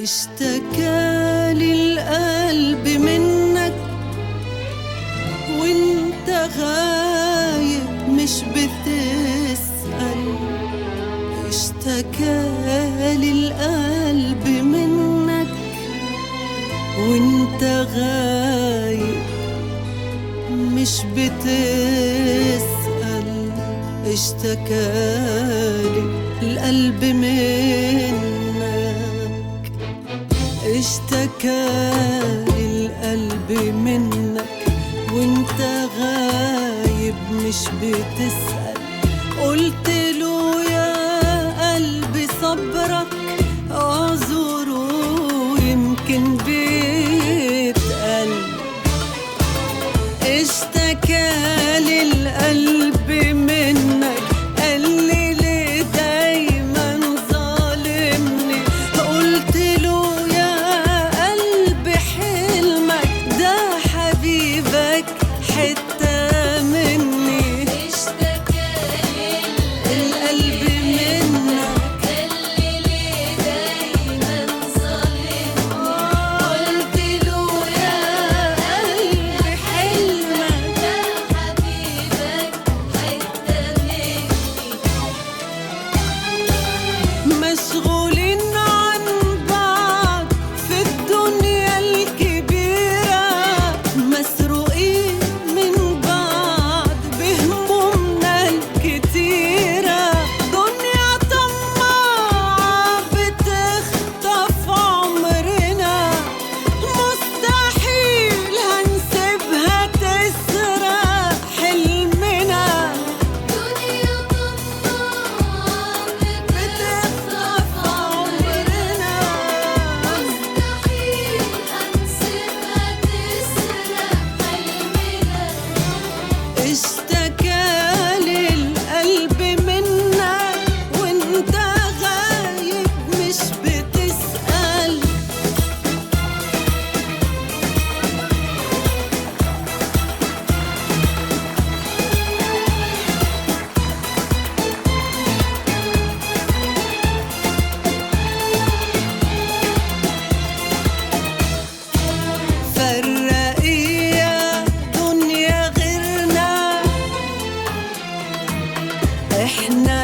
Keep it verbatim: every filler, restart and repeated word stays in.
اشتكالي القلب منك وانت غايب مش بتسأل. اشتكالي القلب منك وانت غايب مش بتسأل. اشتكالي القلب منك، اشتكالي القلب منك وانت غايب مش بتسأل. قلت له يا قلبي صبرك اعذره يمكن بيتقل. اشتكالي القلب منك قال لي ليه دايما ظالمني. قلت له يا قلبي حلمك ده حبيبك حتة مني. اشتكالي القلب منك قال لي ليه دايما ظالمني. قلت له يا قلبي حلمك ده حبيبك حتة مني. مشغولين عن بعض في الدنيا الكبيرة، مسروقين من بعض بهمومنا الكتيرة. دنيا طماعة بتخطف عمرنا، مستحيل هنسيبها تسرق حلمنا. دنيا طماعة بتخطف عمرنا، مستحيل هنسيبها تسرق حلمنا. اشتكالي القلب منك وانت غايب مش بتسأل. فرقي يا دنيا غيرنا، احنا